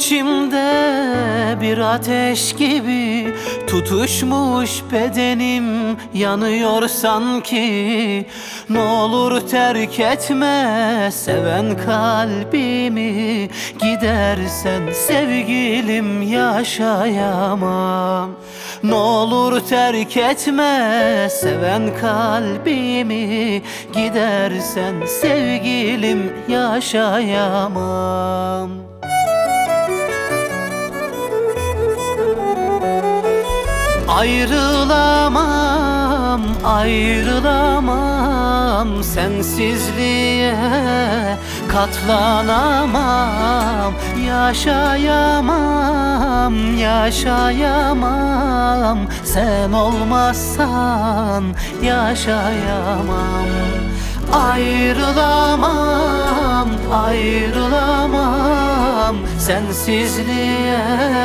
içimde bir ateş gibi tutuşmuş bedenim, yanıyor sanki. Ne olur terk etme seven kalbimi, gidersen sevgilim yaşayamam. Ne olur terk etme seven kalbimi, gidersen sevgilim yaşayamam. Ayrılamam, ayrılamam, sensizliğe katlanamam. Yaşayamam, yaşayamam, sen olmazsan yaşayamam. Ayrılamam, ayrılamam, sensizliğe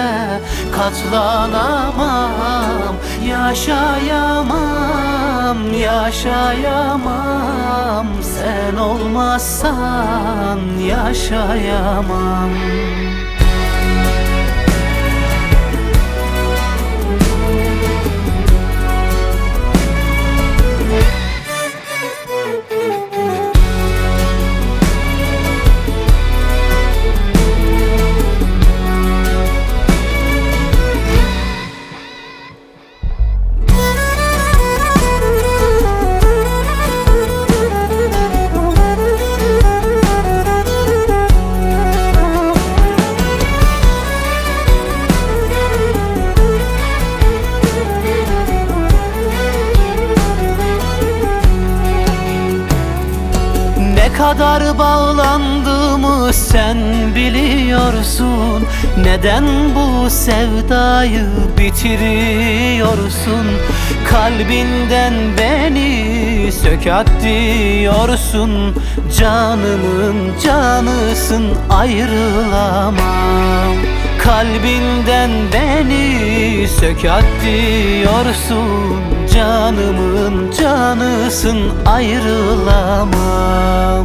katlanamam. Yaşayamam, yaşayamam, sen olmazsan yaşayamam. Ne kadar bağlandığımı sen biliyorsun. Neden bu sevdayı bitiriyorsun? Kalbinden beni sök at diyorsun. Canımın canısın, ayrılamam. Kalbinden beni sök at diyorsun. Canımın canısın, ayrılamam.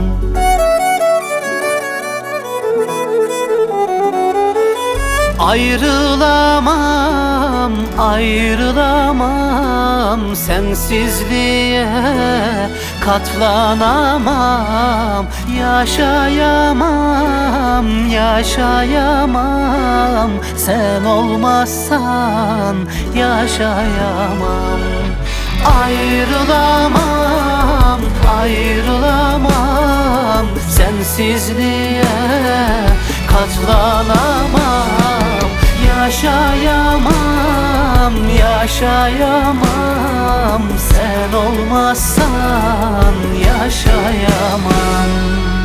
Ayrılamam, ayrılamam, sensizliğe katlanamam. Yaşayamam, yaşayamam, sen olmazsan yaşayamam. Ayrılamam, ayrılamam, sensizliğe katlanamam. Yaşayamam, yaşayamam, sen olmazsan yaşayamam.